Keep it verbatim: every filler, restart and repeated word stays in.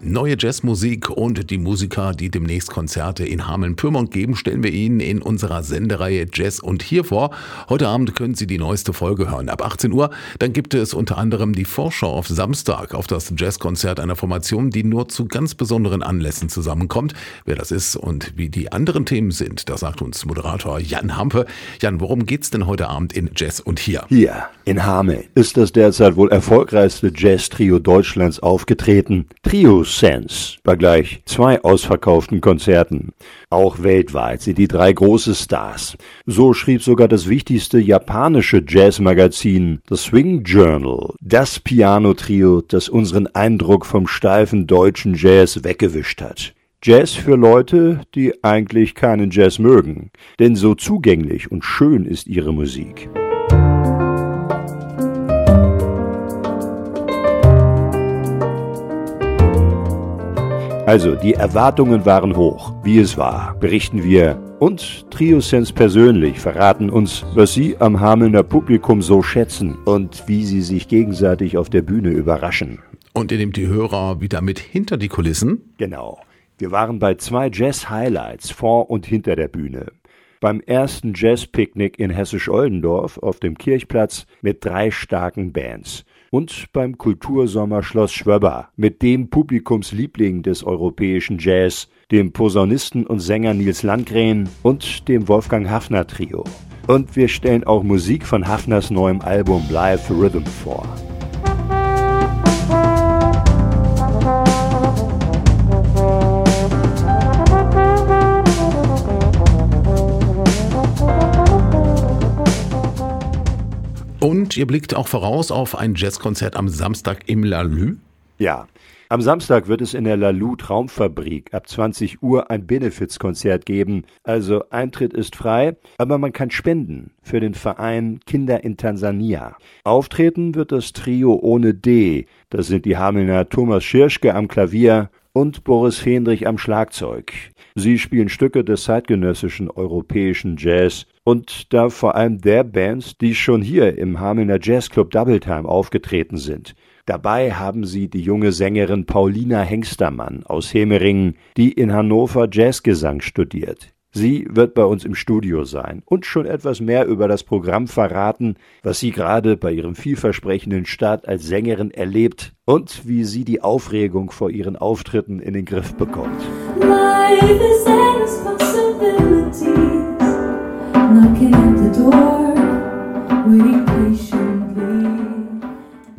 Neue Jazzmusik und die Musiker, die demnächst Konzerte in Hameln-Pyrmont geben, stellen wir Ihnen in unserer Sendereihe Jazz und hier vor. Heute Abend können Sie die neueste Folge hören. Ab achtzehn Uhr, dann gibt es unter anderem die Vorschau auf Samstag auf das Jazzkonzert einer Formation, die nur zu ganz besonderen Anlässen zusammenkommt. Wer das ist und wie die anderen Themen sind, das sagt uns Moderator Jan Hampe. Jan, worum geht's denn heute Abend in Jazz und hier? Hier, in Hameln, ist das derzeit wohl erfolgreichste Jazz-Trio Deutschlands aufgetreten. Trio Sense, bei gleich zwei ausverkauften Konzerten. Auch weltweit sind die drei große Stars. So schrieb sogar das wichtigste japanische Jazzmagazin, The Swing Journal, das Piano-Trio, das unseren Eindruck vom steifen deutschen Jazz weggewischt hat. Jazz für Leute, die eigentlich keinen Jazz mögen, denn so zugänglich und schön ist ihre Musik. Also, die Erwartungen waren hoch. Wie es war, berichten wir. Und Trio Sense persönlich verraten uns, was sie am Hamelner Publikum so schätzen und wie sie sich gegenseitig auf der Bühne überraschen. Und ihr nehmt die Hörer wieder mit hinter die Kulissen? Genau. Wir waren bei zwei Jazz-Highlights vor und hinter der Bühne. Beim ersten Jazz-Picknick in Hessisch-Oldendorf auf dem Kirchplatz mit drei starken Bands. Und beim Kultursommer Schloss Schwöbber mit dem Publikumsliebling des europäischen Jazz, dem Posaunisten und Sänger Nils Landgren und dem Wolfgang Haffner Trio. Und wir stellen auch Musik von Haffners neuem Album Live Rhythm vor. Und ihr blickt auch voraus auf ein Jazzkonzert am Samstag im Lalü? Ja, am Samstag wird es in der Lalü Traumfabrik ab zwanzig Uhr ein Benefizkonzert geben. Also Eintritt ist frei, aber man kann spenden für den Verein Kinder in Tansania. Auftreten wird das Trio ohne D. Das sind die Hamelner Thomas Schirschke am Klavier und Boris Fendrich am Schlagzeug. Sie spielen Stücke des zeitgenössischen europäischen Jazz und da vor allem der Bands, die schon hier im Hamelner Jazzclub Double Time aufgetreten sind. Dabei haben sie die junge Sängerin Paulina Hengstermann aus Hemeringen, die in Hannover Jazzgesang studiert. Sie wird bei uns im Studio sein und schon etwas mehr über das Programm verraten, was sie gerade bei ihrem vielversprechenden Start als Sängerin erlebt und wie sie die Aufregung vor ihren Auftritten in den Griff bekommt. Life is endless possibilities, knocking at the door, waiting patiently.